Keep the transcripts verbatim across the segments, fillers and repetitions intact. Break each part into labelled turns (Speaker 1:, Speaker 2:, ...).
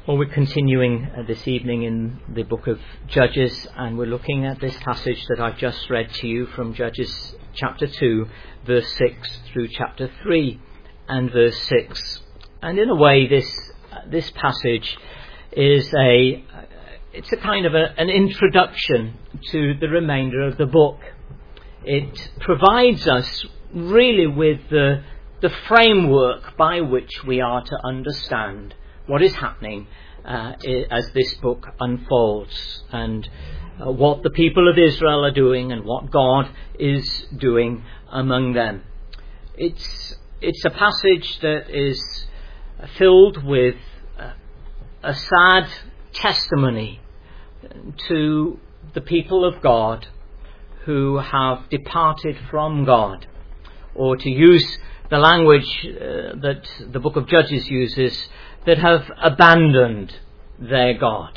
Speaker 1: Well, we're continuing uh, this evening in the book of Judges, and we're looking at this passage that I've just read to you from Judges chapter two, verse six through chapter three and verse six. And in a way, this uh, this passage is a uh, it's a kind of a, an introduction to the remainder of the book. It provides us really with the the framework by which we are to understand what is happening uh, as this book unfolds, and uh, what the people of Israel are doing and what God is doing among them. It's it's a passage that is filled with uh, a sad testimony to the people of God who have departed from God, or to use the language uh, that the book of Judges uses, that have abandoned their God.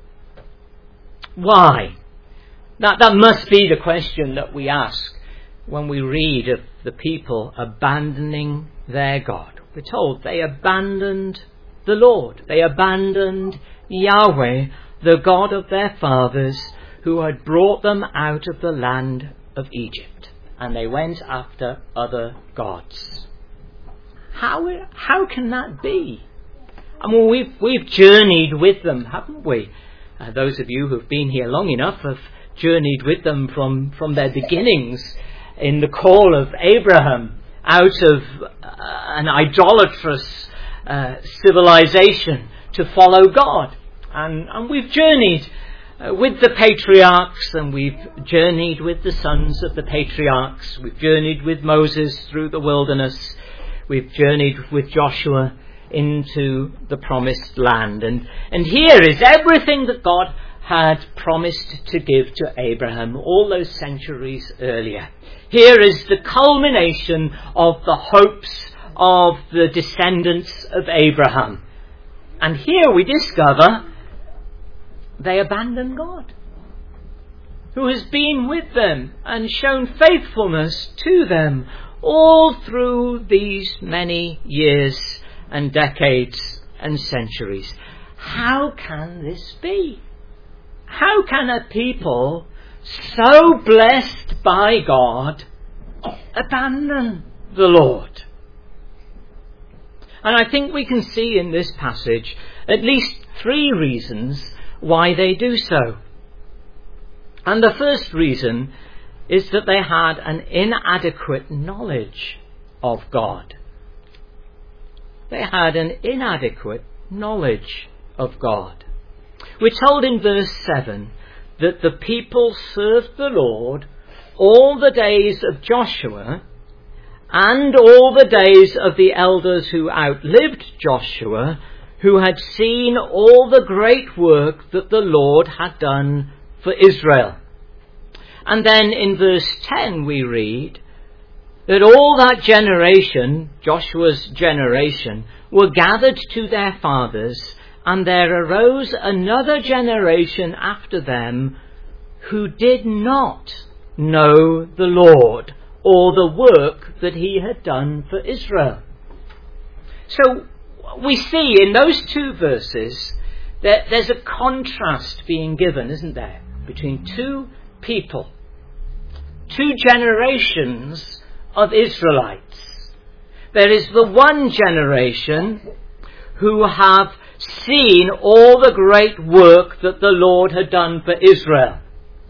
Speaker 1: Why? That, that must be the question that we ask when we read of the people abandoning their God. We're told they abandoned the Lord. They abandoned Yahweh, the God of their fathers, who had brought them out of the land of Egypt. And they went after other gods. How, how can that be? I mean, we've, we've journeyed with them, haven't we? Uh, those of you who've been here long enough have journeyed with them from, from their beginnings in the call of Abraham out of uh, an idolatrous uh, civilization to follow God. And, and we've journeyed uh, with the patriarchs, and we've journeyed with the sons of the patriarchs. We've journeyed with Moses through the wilderness. We've journeyed with Joshua into the promised land. And, and here is everything that God had promised to give to Abraham all those centuries earlier. Here is the culmination of the hopes of the descendants of Abraham. And here we discover they abandon God, who has been with them and shown faithfulness to them all through these many years and decades and centuries. How can this be? How can a people so blessed by God abandon the Lord? And I think we can see in this passage at least three reasons why they do so. And the first reason is that they had an inadequate knowledge of God. They had an inadequate knowledge of God. We're told in verse seven that the people served the Lord all the days of Joshua and all the days of the elders who outlived Joshua, who had seen all the great work that the Lord had done for Israel. And then in verse ten we read that all that generation, Joshua's generation, were gathered to their fathers, and there arose another generation after them who did not know the Lord or the work that he had done for Israel. So we see in those two verses that there's a contrast being given, isn't there, between two people, two generations of Israelites. There is the one generation who have seen all the great work that the Lord had done for Israel.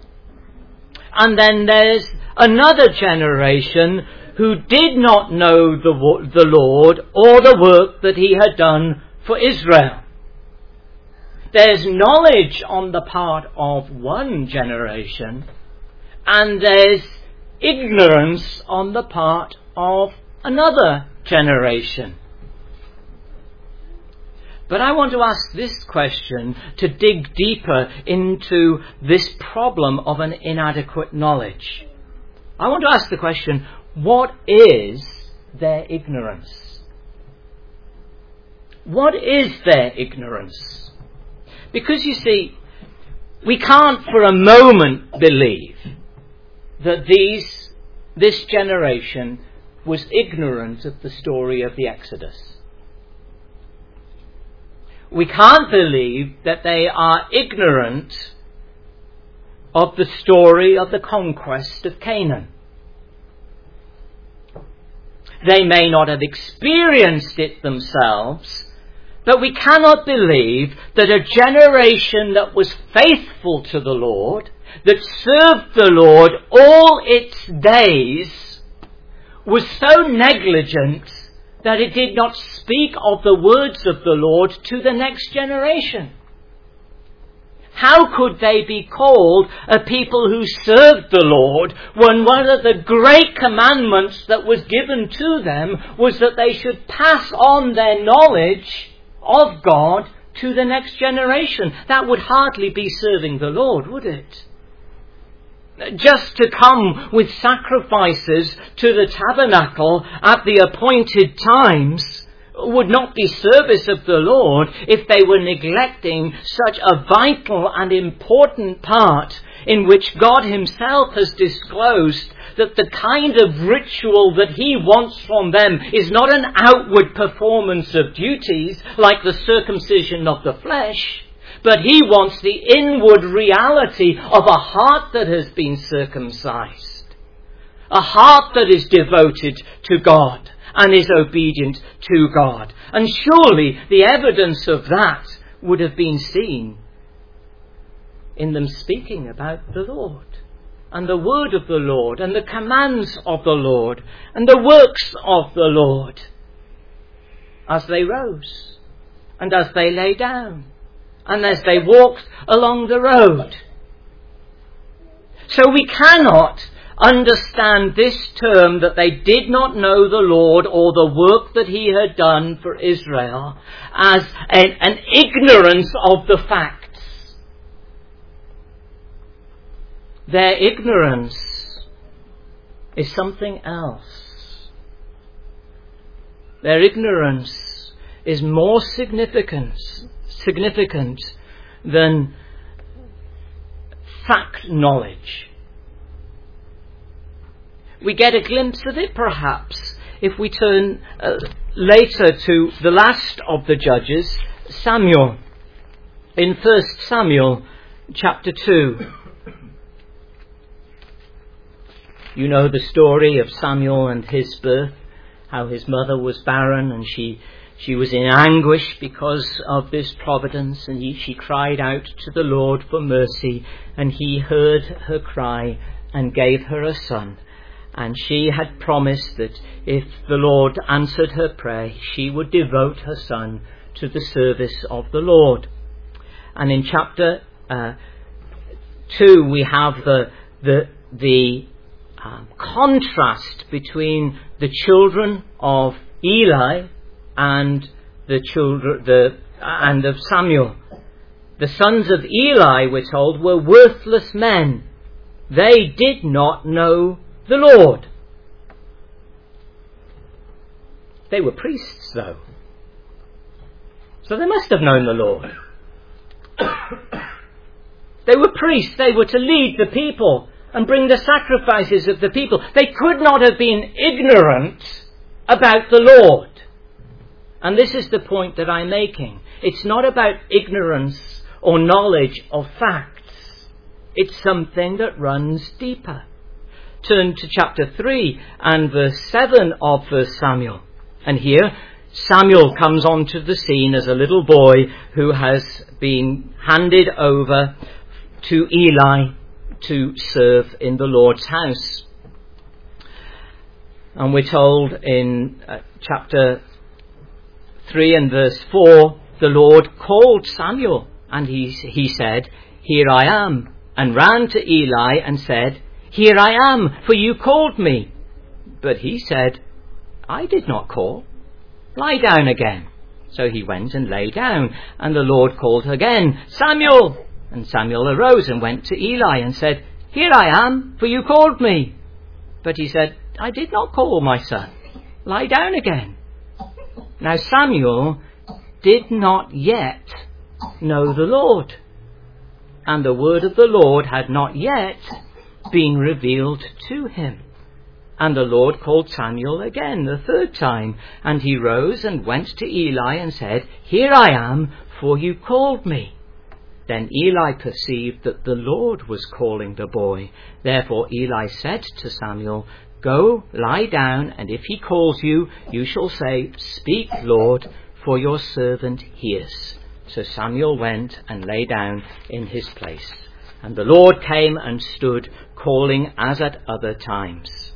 Speaker 1: And then there's another generation who did not know the, the Lord or the work that he had done for Israel. There's knowledge on the part of one generation, and there's ignorance on the part of another generation. But I want to ask this question to dig deeper into this problem of an inadequate knowledge. I want to ask the question, what is their ignorance? What is their ignorance? Because you see, we can't for a moment believe that these, this generation was ignorant of the story of the Exodus. we can't believe that they are ignorant of the story of the conquest of Canaan. They may not have experienced it themselves, but we cannot believe that a generation that was faithful to the Lord, that served the Lord all its days, was so negligent that it did not speak of the words of the Lord to the next generation. How could they be called a people who served the Lord when one of the great commandments that was given to them was that they should pass on their knowledge of God to the next generation? That would hardly be serving the Lord, would it? Just to come with sacrifices to the tabernacle at the appointed times would not be service of the Lord if they were neglecting such a vital and important part in which God himself has disclosed that the kind of ritual that he wants from them is not an outward performance of duties like the circumcision of the flesh, but he wants the inward reality of a heart that has been circumcised, a heart that is devoted to God and is obedient to God. And surely the evidence of that would have been seen in them speaking about the Lord and the word of the Lord and the commands of the Lord and the works of the Lord as they rose and as they lay down and as they walked along the road. So we cannot understand this term that they did not know the Lord or the work that he had done for Israel as an, an ignorance of the facts. Their ignorance is something else. Their ignorance is more significant, significant than fact knowledge. We get a glimpse of it, perhaps, if we turn uh, later to the last of the judges, Samuel, in First Samuel chapter two. You know the story of Samuel and his birth, how his mother was barren and she she was in anguish because of this providence, and he, she cried out to the Lord for mercy, and he heard her cry and gave her a son. And she had promised that if the Lord answered her prayer, she would devote her son to the service of the Lord. And in chapter uh, two, we have the the the um, contrast between the children of Eli and the children the and of Samuel. The sons of Eli, we're told, were worthless men. They did not know the Lord. They were priests, though, so they must have known the Lord. They were priests. They were to lead the people and bring the sacrifices of the people. They could not have been ignorant about the Lord. And this is the point that I'm making. It's not about ignorance or knowledge of facts. It's something that runs deeper. Turn to chapter three and verse seven of First Samuel. And here Samuel comes onto the scene as a little boy who has been handed over to Eli to serve in the Lord's house. And we're told in uh, chapter three and verse four, the Lord called Samuel, and he, he said, "Here I am," and ran to Eli and said, "Here I am, for you called me." But he said, "I did not call. Lie down again." So he went and lay down, and the Lord called again, "Samuel." And Samuel arose and went to Eli and said, "Here I am, for you called me." But he said, "I did not call, my son. Lie down again." Now Samuel did not yet know the Lord, and the word of the Lord had not yet been revealed to him. And the Lord called Samuel again the third time, and he rose and went to Eli and said, "Here I am, for you called me?" Then Eli perceived that the Lord was calling the boy. Therefore Eli said to Samuel, "Go, lie down, and if he calls you, you shall say, 'Speak, Lord, for your servant hears.'" So Samuel went and lay down in his place. And the Lord came and stood, calling as at other times.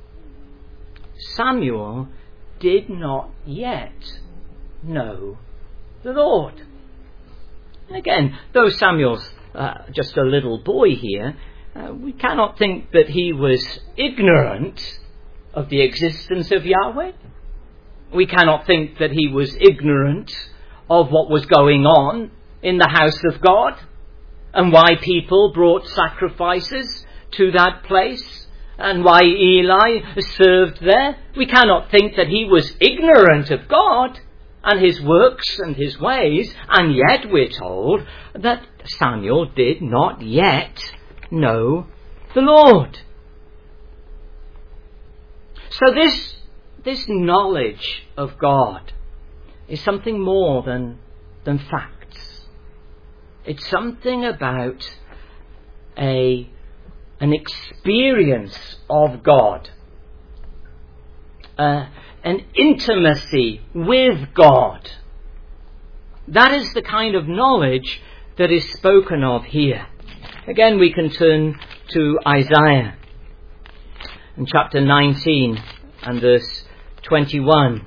Speaker 1: Samuel did not yet know the Lord. And again, though Samuel's uh, just a little boy here, uh, we cannot think that he was ignorant of the existence of Yahweh. We cannot think that he was ignorant of what was going on in the house of God and why people brought sacrifices to that place and why Eli served there. We cannot think that he was ignorant of God and his works and his ways, and yet we're told that Samuel did not yet know the Lord. So this, this knowledge of God is something more than, than facts. It's something about a, an experience of God, uh, an intimacy with God. That is the kind of knowledge that is spoken of here. Again, we can turn to Isaiah in chapter nineteen and verse twenty-one.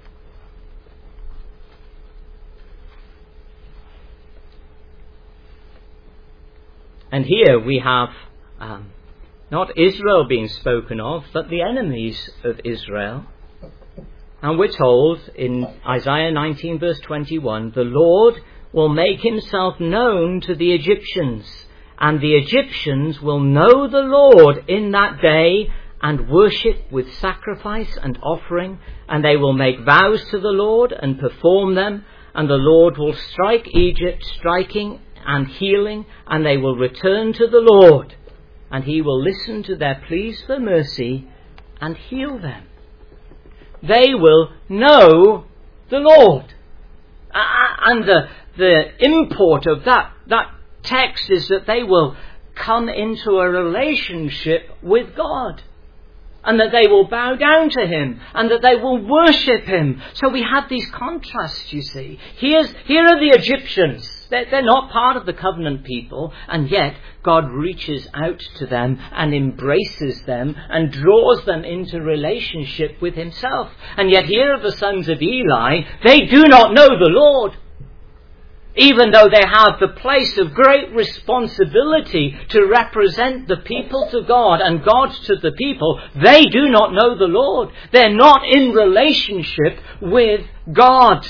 Speaker 1: And here we have um, not Israel being spoken of, but the enemies of Israel. And we're told in Isaiah nineteen verse twenty-one, "The Lord will make himself known to the Egyptians, and the Egyptians will know the Lord in that day and worship with sacrifice and offering, and they will make vows to the Lord and perform them, and the Lord will strike Egypt, striking and healing, and they will return to the Lord, and he will listen to their pleas for mercy and heal them." They will know the Lord. And the, the import of that, that text is that they will come into a relationship with God, and that they will bow down to him, and that they will worship him. So we have these contrasts, you see. Here's, here are the Egyptians. They're, they're not part of the covenant people, and yet God reaches out to them and embraces them and draws them into relationship with himself. And yet here are the sons of Eli. They do not know the Lord, even though they have the place of great responsibility to represent the people to God and God to the people. They do not know the Lord. They're not in relationship with God.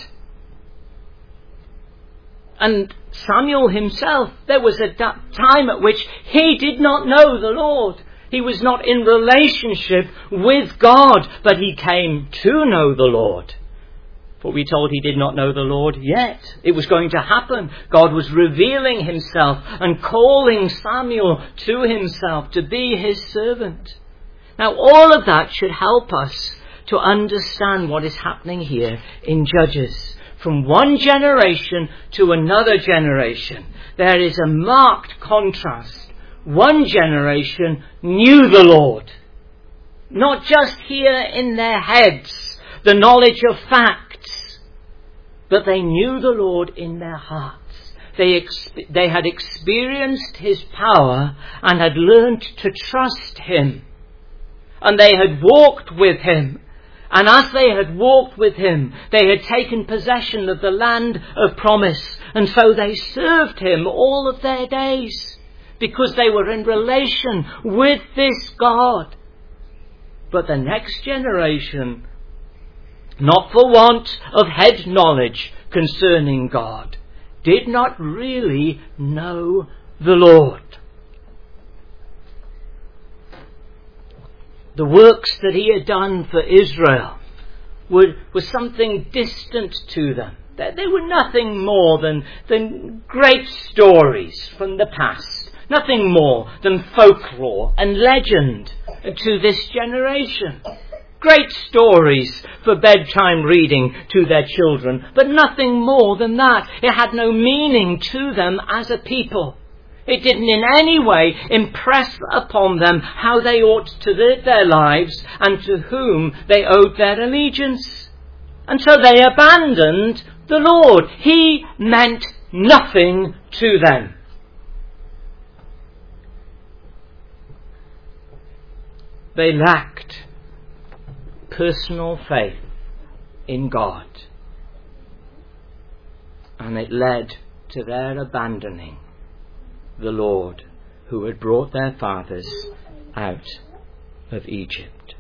Speaker 1: And Samuel himself, there was a time at which he did not know the Lord. He was not in relationship with God, but he came to know the Lord. For we told he did not know the Lord yet. It was going to happen. God was revealing himself and calling Samuel to himself to be his servant. Now all of that should help us to understand what is happening here in Judges. From one generation to another generation, there is a marked contrast. One generation knew the Lord, not just here in their heads, the knowledge of facts, but they knew the Lord in their hearts. They, exp- they had experienced his power and had learned to trust him. And they had walked with him. And as they had walked with him, they had taken possession of the land of promise. And so they served him all of their days, because they were in relation with this God. But the next generation, not for want of head knowledge concerning God, did not really know the Lord. The works that he had done for Israel were, were something distant to them. They, they were nothing more than, than great stories from the past. Nothing more than folklore and legend to this generation. Great stories for bedtime reading to their children, but nothing more than that. It had no meaning to them as a people. It didn't in any way impress upon them how they ought to live their lives and to whom they owed their allegiance. And so they abandoned the Lord. He meant nothing to them. They lacked personal faith in God. And it led to their abandoning the Lord who had brought their fathers out of Egypt.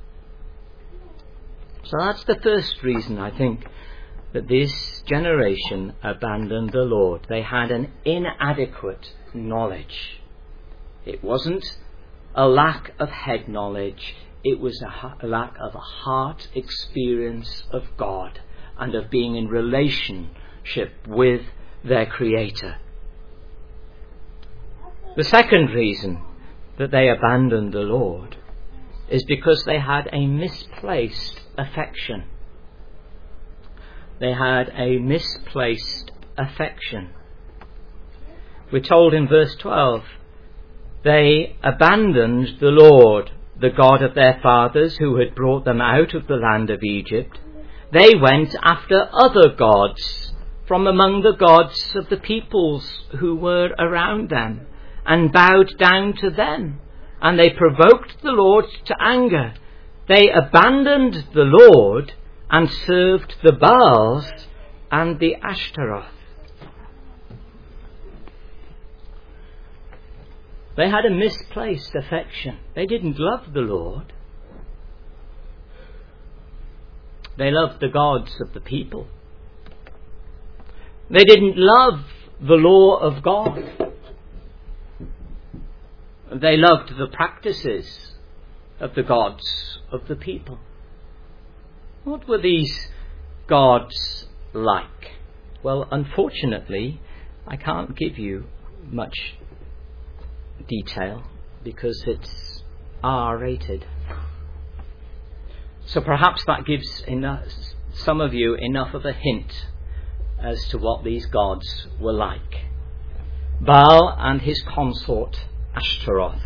Speaker 1: So that's the first reason, I think, that this generation abandoned the Lord. They had an inadequate knowledge. It wasn't a lack of head knowledge. It was a lack of a heart experience of God and of being in relationship with their Creator. The second reason that they abandoned the Lord is because they had a misplaced affection. They had a misplaced affection. We're told in verse twelve, they abandoned the Lord, the God of their fathers, who had brought them out of the land of Egypt. They went after other gods from among the gods of the peoples who were around them, and bowed down to them. And they provoked the Lord to anger. They abandoned the Lord and served the Baals and the Ashtaroth. They had a misplaced affection. They didn't love the Lord. They loved the gods of the people. They didn't love the law of God. They loved the practices of the gods of the people. What were these gods like? Well, unfortunately, I can't give you much detail because it's R rated. So perhaps that gives enough, some of you enough of a hint as to what these gods were like. Baal and his consort Ashtaroth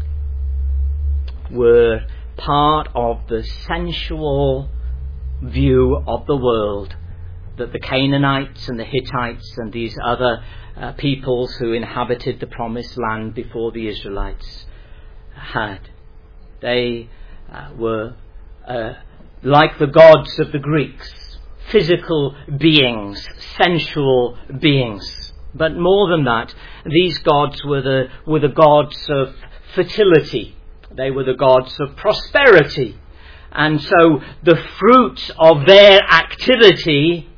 Speaker 1: were part of the sensual view of the world that the Canaanites and the Hittites and these other uh, peoples who inhabited the promised land before the Israelites had. They uh, were uh, like the gods of the Greeks, physical beings, sensual beings. But more than that, these gods were the, were the gods of fertility. They were the gods of prosperity. And so the fruit of their activity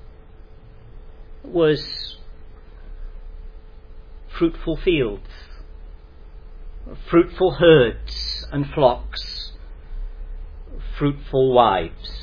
Speaker 1: was fruitful fields, fruitful herds and flocks, fruitful wives.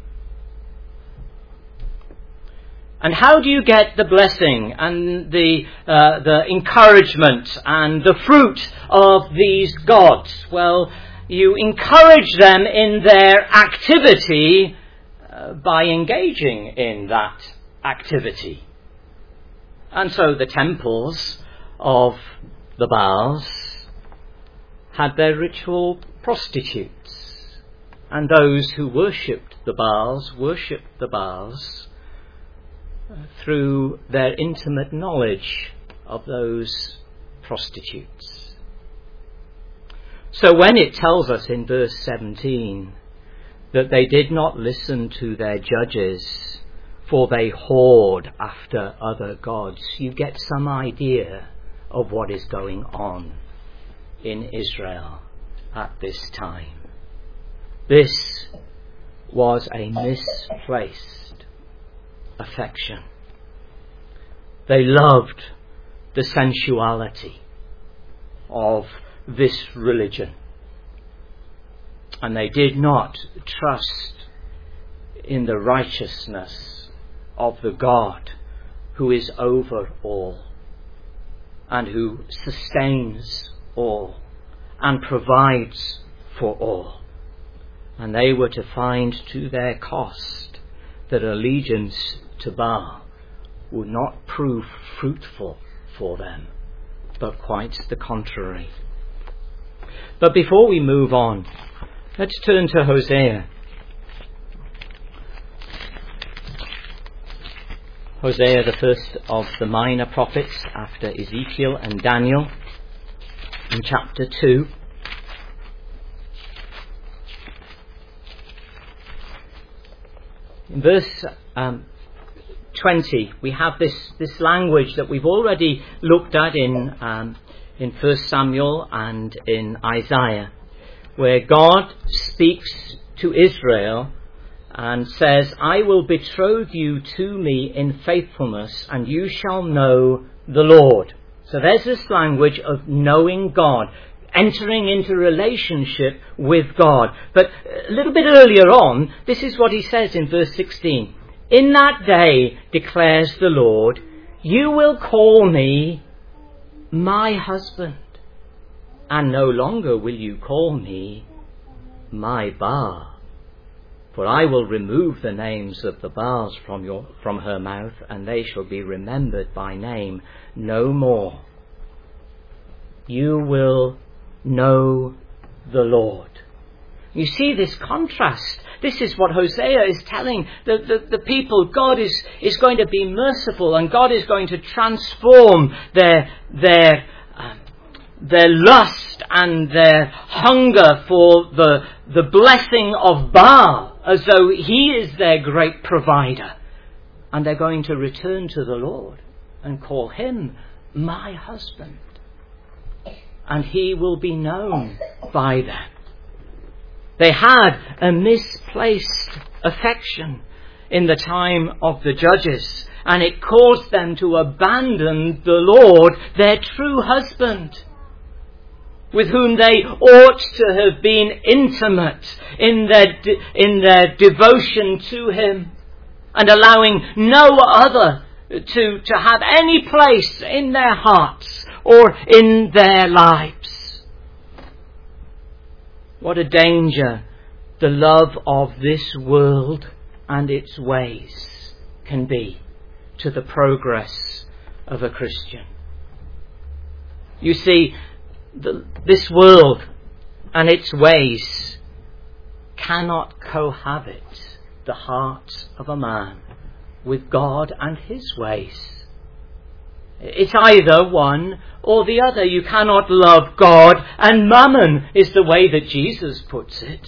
Speaker 1: And how do you get the blessing and the uh, the encouragement and the fruit of these gods? Well, you encourage them in their activity uh, by engaging in that activity. And so the temples of the Baals had their ritual prostitutes, and those who worshipped the Baals worshipped the Baals through their intimate knowledge of those prostitutes. So when it tells us in verse seventeen that they did not listen to their judges, for they whored after other gods, you get some idea of what is going on in Israel at this time. This was a misplaced affection. They loved the sensuality of this religion, and they did not trust in the righteousness of the God who is over all and who sustains all and provides for all. And they were to find to their cost that allegiance to Baal would not prove fruitful for them, but quite the contrary. But before we move on, let's turn to Hosea. Hosea, the first of the minor prophets after Ezekiel and Daniel, in chapter two. In verse um, twenty, we have this, this language that we've already looked at in um, in First Samuel and in Isaiah, where God speaks to Israel and says, I will betroth you to me in faithfulness, and you shall know the Lord. So there's this language of knowing God, entering into relationship with God. But a little bit earlier on, this is what he says in verse sixteen. In that day, declares the Lord, you will call me my husband, and no longer will you call me my Baal. For I will remove the names of the Baals from your from her mouth, and they shall be remembered by name no more. You will know the Lord. You see this contrast. This is what Hosea is telling the, the, the people. God is, is going to be merciful, and God is going to transform their their um, their lust and their hunger for the the blessing of Baal, as though he is their great provider. And they're going to return to the Lord and call him my husband. And he will be known by them. They had a misplaced affection in the time of the judges, and it caused them to abandon the Lord, their true husband, with whom they ought to have been intimate in their de- in their devotion to him, and allowing no other to, to have any place in their hearts or in their lives. What a danger the love of this world and its ways can be to the progress of a Christian. You see, the, this world and its ways cannot cohabit the heart of a man with God and his ways. It's either one or the other. You cannot love God and mammon, is the way that Jesus puts it.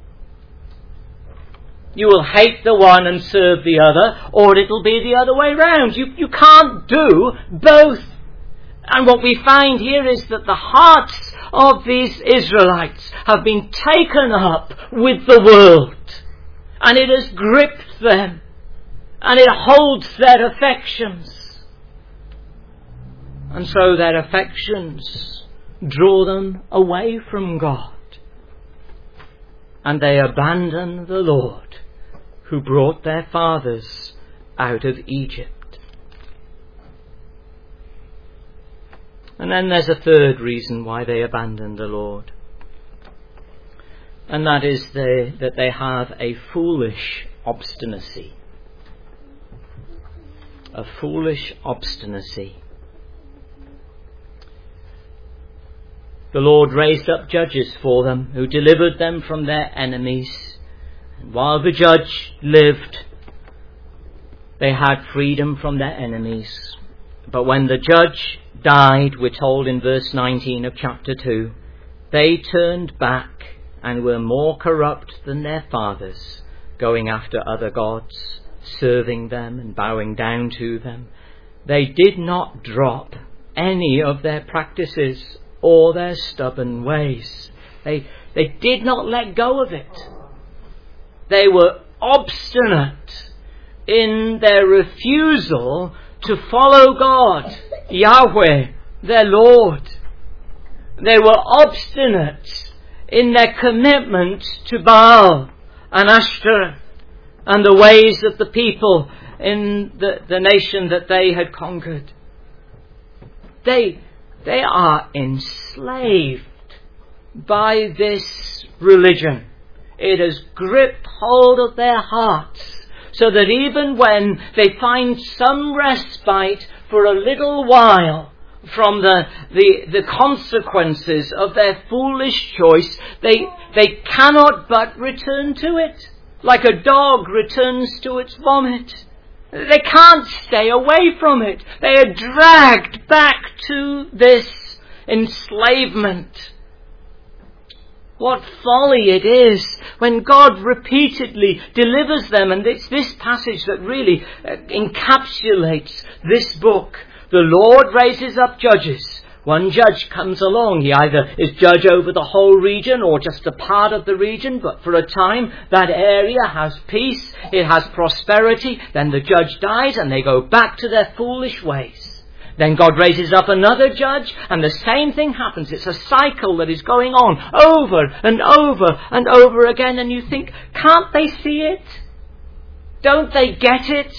Speaker 1: You will hate the one and serve the other, or it'll be the other way round. You, you can't do both. And what we find here is that the hearts of these Israelites have been taken up with the world, and it has gripped them, and it holds their affections. And so their affections draw them away from God, and they abandon the Lord who brought their fathers out of Egypt. And then there's a third reason why they abandon the Lord, and that is they, that they have a foolish obstinacy. A foolish obstinacy. The Lord raised up judges for them who delivered them from their enemies. And while the judge lived, they had freedom from their enemies. But when the judge died, we're told in verse nineteen of chapter two, they turned back and were more corrupt than their fathers, going after other gods, serving them and bowing down to them. They did not drop any of their practices or their stubborn ways. They, they did not let go of it. They were obstinate in their refusal to follow God, Yahweh, their Lord. They were obstinate in their commitment to Baal and Ashtoreth and the ways of the people in the, the nation that they had conquered. They They are enslaved by this religion. it has gripped hold of their hearts, so that even when they find some respite for a little while from the, the, the consequences of their foolish choice, they, they cannot but return to it, like a dog returns to its vomit. They can't stay away from it. They are dragged back to this enslavement. What folly it is when God repeatedly delivers them. And it's this passage that really encapsulates this book. The Lord raises up judges. One judge comes along. He either is judge over the whole region or just a part of the region. But for a time, that area has peace. It has prosperity. Then the judge dies and they go back to their foolish ways. Then God raises up another judge and the same thing happens. It's a cycle that is going on over and over and over again. And you think, can't they see it? Don't they get it?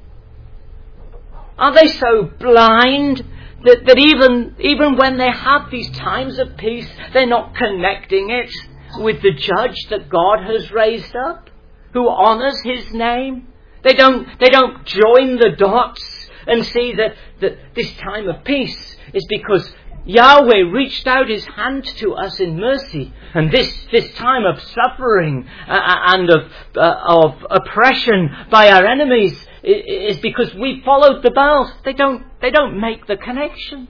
Speaker 1: Are they so blind that, that even, even when they have these times of peace, they're not connecting it with the judge that God has raised up, who honours his name? They don't, they don't join the dots and see that, that this time of peace is because Yahweh reached out his hand to us in mercy. And this, this time of suffering uh, and of, uh, of oppression by our enemies is because we followed the Baals. They don't, they don't make the connection.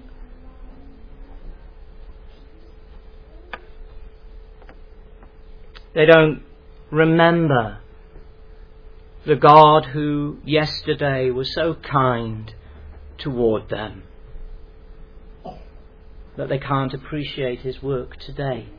Speaker 1: They don't remember the God who yesterday was so kind toward them that they can't appreciate his work today.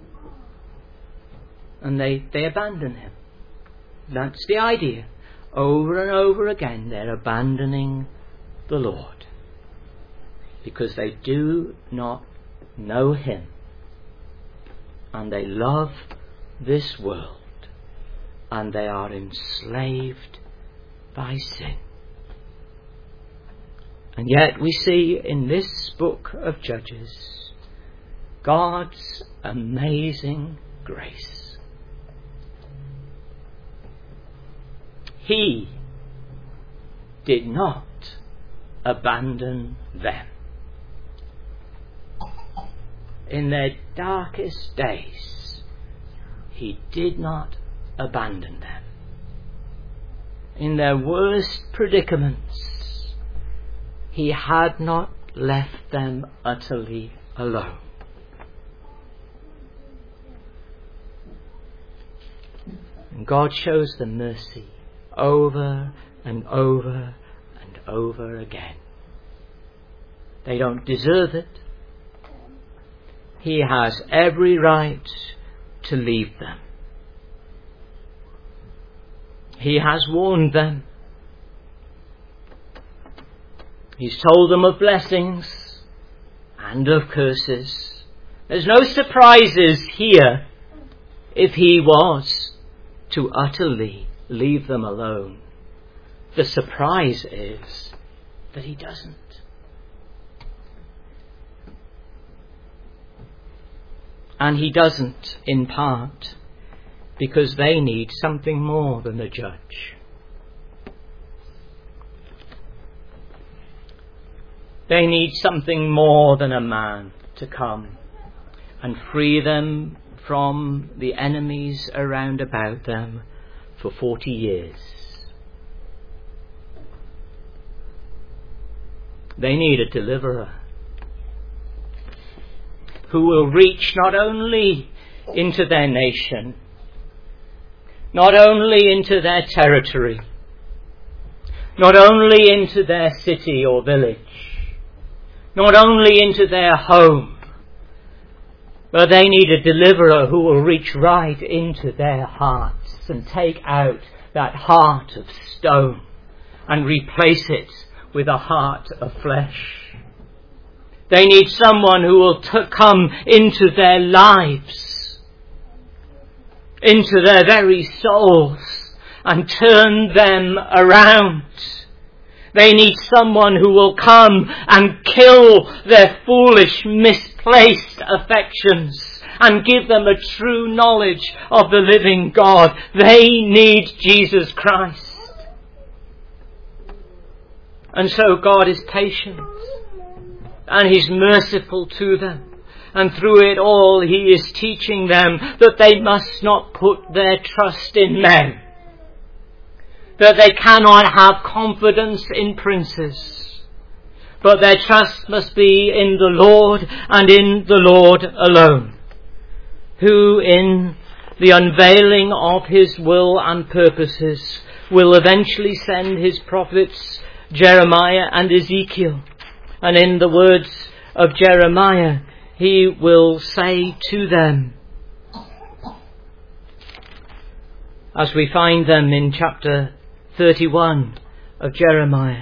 Speaker 1: And they, they abandon him. That's the idea. Over and over again they're abandoning the Lord because they do not know him and they love this world. And they are enslaved by sin. And yet we see in this book of Judges God's amazing grace. He did not abandon them. In their darkest days, he did not abandon them. In their worst predicaments, he had not left them utterly alone. And God shows them mercy over and over and over again. They don't deserve it. He has every right to leave them. He has warned them. He's told them of blessings and of curses. There's no surprises here if he was to utterly leave them alone. The surprise is that he doesn't. And he doesn't in part because they need something more than a judge. They need something more than a man to come and free them from the enemies around about them for forty years. They need a deliverer who will reach not only into their nation, not only into their territory, not only into their city or village, not only into their home, but they need a deliverer who will reach right into their hearts and take out that heart of stone and replace it with a heart of flesh. They need someone who will t- come into their lives, into their very souls, and turn them around. They need someone who will come and kill their foolish, misplaced affections and give them a true knowledge of the living God. They need Jesus Christ. And so God is patient and He's merciful to them. And through it all He is teaching them that they must not put their trust in men. That they cannot have confidence in princes. But their trust must be in the Lord and in the Lord alone. Who in the unveiling of His will and purposes will eventually send His prophets Jeremiah and Ezekiel. And in the words of Jeremiah, He will say to them, as we find them in chapter thirty-one of Jeremiah,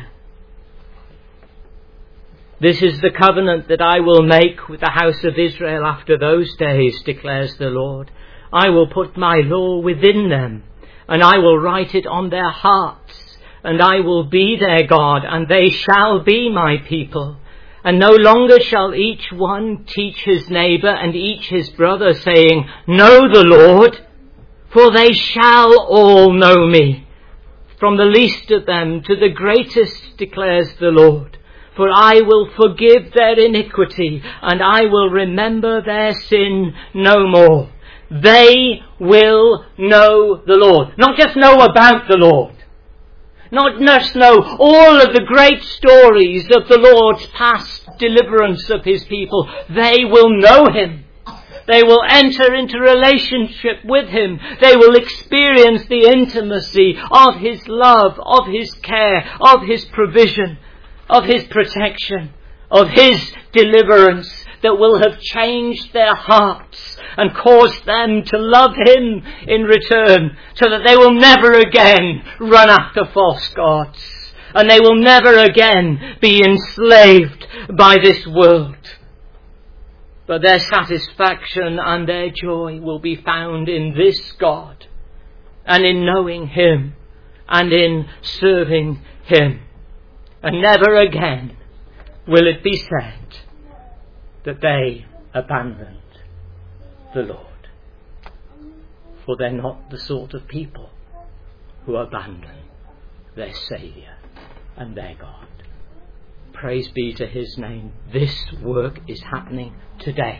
Speaker 1: "This is the covenant that I will make with the house of Israel after those days, declares the Lord. I will put my law within them, and I will write it on their hearts, and I will be their God, and they shall be my people. And no longer shall each one teach his neighbour and each his brother, saying, 'Know the Lord,' for they shall all know me, from the least of them to the greatest, declares the Lord. For I will forgive their iniquity, and I will remember their sin no more." They will know the Lord. Not just know about the Lord. Not just know all of the great stories of the Lord's past deliverance of His people. They will know Him. They will enter into relationship with Him. They will experience the intimacy of His love, of His care, of His provision, of His protection, of His deliverance that will have changed their hearts and caused them to love Him in return, so that they will never again run after false gods, and they will never again be enslaved by this world. But their satisfaction and their joy will be found in this God, and in knowing Him, and in serving Him. And never again will it be said that they abandoned the Lord. For they're not the sort of people who abandon their Saviour and their God. Praise be to His name. This work is happening today.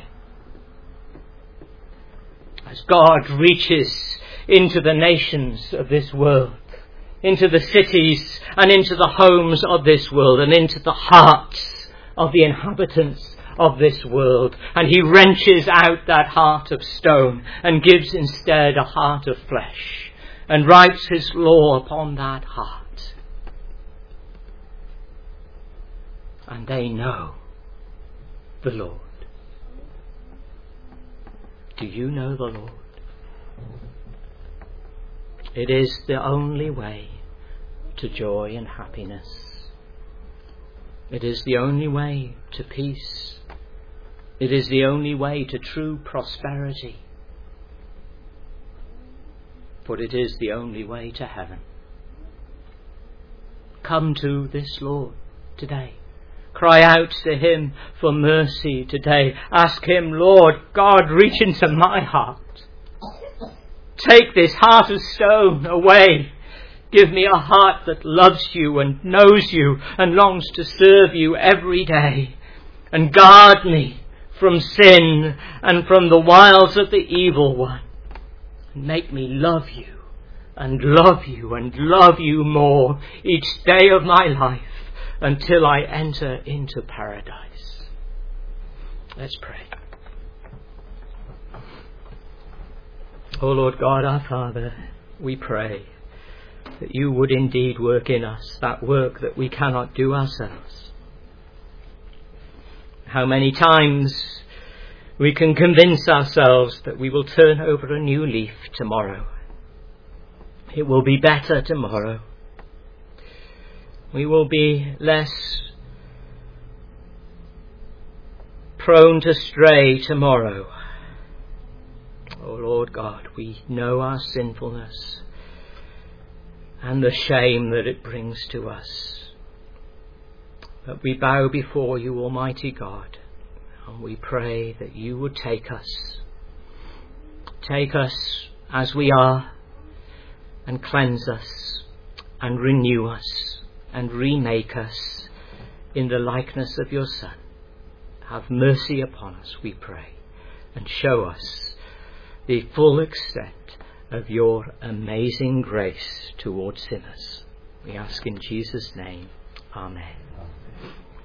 Speaker 1: As God reaches into the nations of this world, into the cities and into the homes of this world, and into the hearts of the inhabitants of this world, and He wrenches out that heart of stone and gives instead a heart of flesh, and writes His law upon that heart. And they know the Lord. Do you know the Lord? It is the only way to joy and happiness. It is the only way to peace. It is the only way to true prosperity. For it is the only way to heaven. Come to this Lord today. Cry out to Him for mercy today. Ask Him, Lord God, reach into my heart. Take this heart of stone away. Give me a heart that loves You and knows You and longs to serve You every day. And guard me from sin and from the wiles of the evil one. And make me love You and love You and love You more each day of my life until I enter into paradise. Let's pray. O Lord God, our Father, we pray that You would indeed work in us that work that we cannot do ourselves. How many times we can convince ourselves that we will turn over a new leaf tomorrow. It will be better tomorrow. We will be less prone to stray tomorrow. Oh Lord God, we know our sinfulness and the shame that it brings to us. But we bow before You, Almighty God, and we pray that You would take us take us as we are and cleanse us and renew us and remake us in the likeness of your Son. Have mercy upon us, we pray, and show us the full extent of your amazing grace towards sinners. We ask in Jesus' name. Amen.